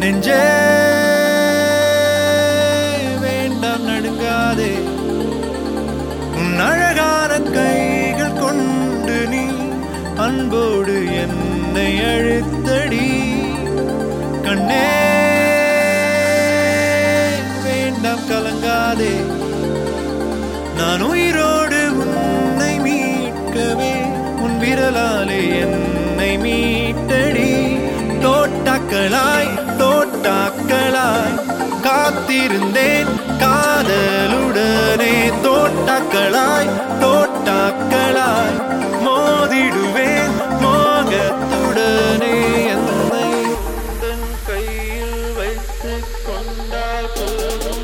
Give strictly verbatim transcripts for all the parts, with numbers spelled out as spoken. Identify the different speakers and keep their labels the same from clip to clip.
Speaker 1: நெஞ்சே வேண்டாம் நடுங்காதே உன் அழகான கைகள் கொண்டு நீ அன்போடு என்னை அழுத்தடி கண்ணே வேண்டாம் கலங்காதே நான் உயிரோடு உன்னை மீட்கவே உன் விரலாலே என்னை மீட்டடி தோட்டாக்களாய் தோட்டாக்களாய் காத்திருந்தேன் காதலுடனே தோட்டாக்களாய் தோட்டாக்களாய் மோதிடுவேன் மோகத்துடனே என்னை தன் கையில் வைத்துக் கொண்டால் போதும்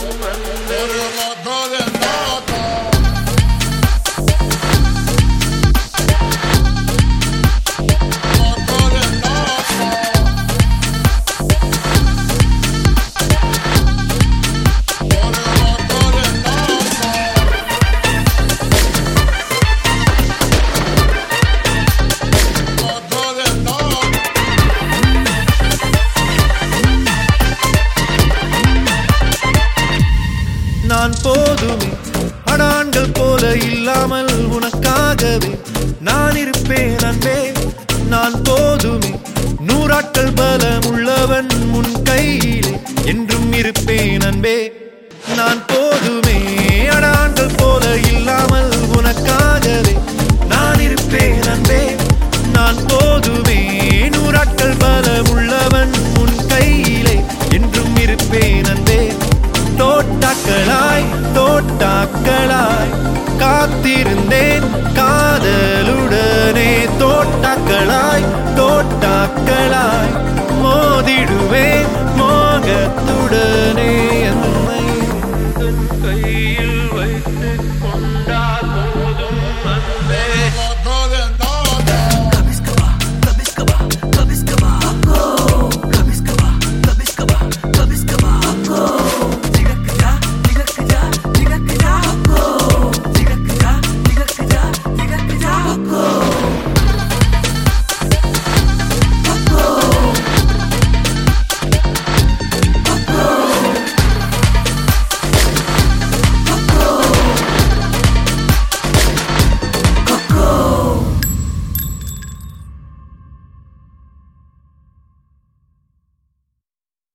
Speaker 1: நான் போதுமே அடான்கள் போல இல்லாமல் உனக்காகவே நான் இருப்பேன் அன்பே நான் போதுமே நூறாட்கள் பலம் உள்ளவன் உன் கையிலே என்றும் இருப்பேன் அன்பே நான் போதுமே அடான்கள் போல இல்லாமல் உனக்காகவே நான் இருப்பேன் அன்பே நான் போதுமே நூறாட்கள் பலம் உள்ளவன் உன் கையிலே என்றும் இருப்பேன் அன்பே தோட்டாக்களாய் தோட்டாக்களாய் காத்திருந்தேன் கா